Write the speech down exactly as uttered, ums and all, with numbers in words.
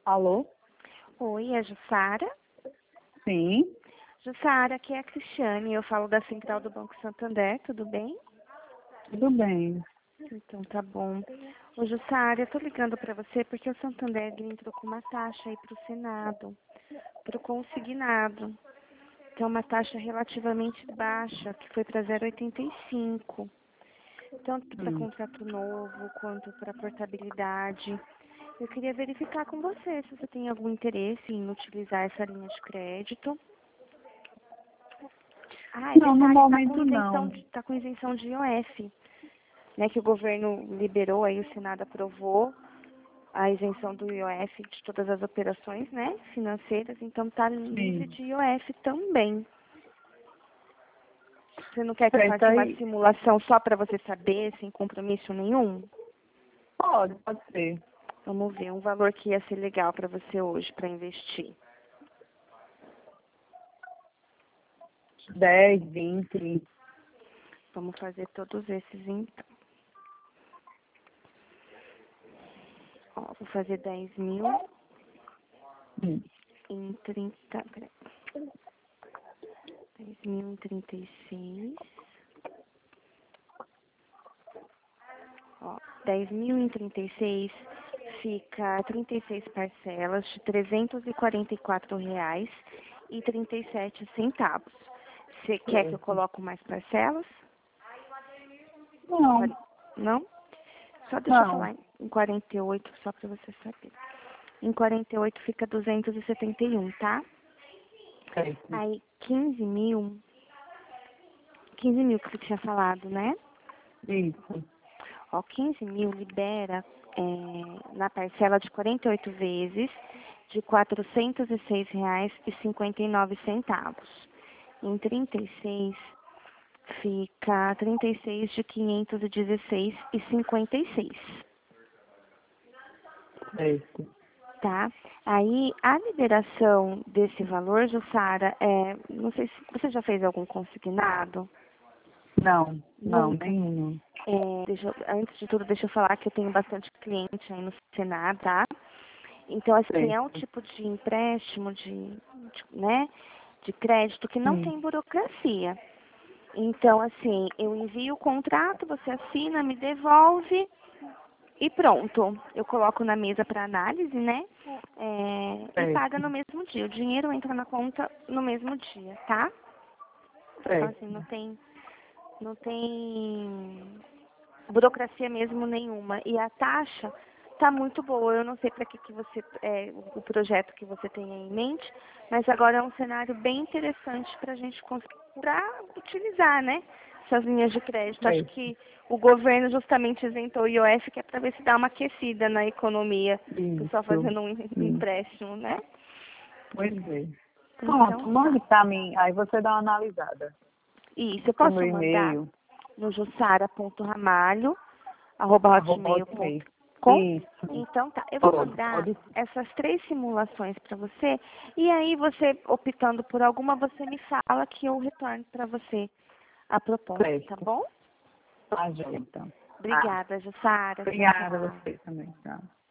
Alô? Oi, é a Jussara? Sim, Jussara, aqui é a Cristiane, eu falo da Central do Banco Santander, tudo bem? tudo bem. Então tá bom. Ô Jussara, eu tô ligando pra você porque o Santander ele entrou com uma taxa aí pro Senado, pro consignado. Que é uma taxa relativamente baixa, que foi para zero vírgula oitenta e cinco. Tanto para Hum. contrato novo quanto para portabilidade. Eu queria verificar com você se você tem algum interesse em utilizar essa linha de crédito. Ah, é Não, no detalhe, está com momento isenção não. de, tá com isenção de I O F, né, que o governo liberou, aí o Senado aprovou a isenção do I O F de todas as operações, né, financeiras, então está livre Sim. de I O F também. Você não quer que eu Certo faça uma aí. simulação só para você saber, sem compromisso nenhum? Pode, pode ser. Vamos ver, um valor que ia ser legal para você hoje, para investir. Dez, vinte. Vamos fazer todos esses então. Ó, vou fazer dez mil Hum. em trinta. Peraí. dez mil em trinta e seis. Ó, dez mil em trinta e seis fica trinta e seis parcelas de trezentos e quarenta e quatro reais e trinta e sete centavos. Você quer que eu Certo. coloque mais parcelas? Não, Quar- Não? Só deixa eu não. falar em quarenta e oito, só para você saber. Em quarenta e oito fica duzentos e setenta e um, tá? Certo. Aí quinze mil, quinze mil que você tinha falado, né? Isso. Ó, quinze mil libera é, na parcela de quarenta e oito vezes de quatrocentos e seis reais e cinquenta e nove centavos. Em trinta e seis fica trinta e seis de quinhentos e dezesseis e cinquenta e seis. Certo. Tá? Aí, a liberação desse valor, Jussara, é, não sei se você já fez algum consignado? Não, não, Nunca. nenhum. É, deixa eu- antes de tudo, deixa eu falar que eu tenho bastante cliente aí no Senado, tá? Então, assim, é um Certo. tipo de empréstimo, de, de, né, de crédito que não Hum. tem burocracia. Então, assim, eu envio o contrato, você assina, me devolve e pronto. Eu coloco na mesa para análise, né? É, e paga Certo. no mesmo dia. O dinheiro entra na conta no mesmo dia, tá? Então, assim, Certo. não tem, não tem burocracia mesmo nenhuma. E a taxa tá muito boa. Eu não sei para que, que você, é, o projeto que você tem em mente, mas agora é um cenário bem interessante para a gente conseguir pra utilizar, né? Essas linhas de crédito. Acho Certo. que o governo justamente isentou o I O F, que é para ver se dá uma aquecida na economia, o pessoal Isso. fazendo um Sim. empréstimo, né? Pois é. Pronto, Então tá. mande pra mim. Aí você dá uma analisada. Isso, eu Pro meu posso mandar e-mail. no jussara ponto ramalho arroba Arroba hotmail ponto hotmail. com. Isso. Então tá, eu vou Pode, mandar pode. essas três simulações para você e aí você, optando por alguma, você me fala que eu retorno para você a proposta, tá Certo. bom? Tá, joia, então. Tá. Obrigada, Jussara. Tchau, Obrigada a tchau. você também. Tchau.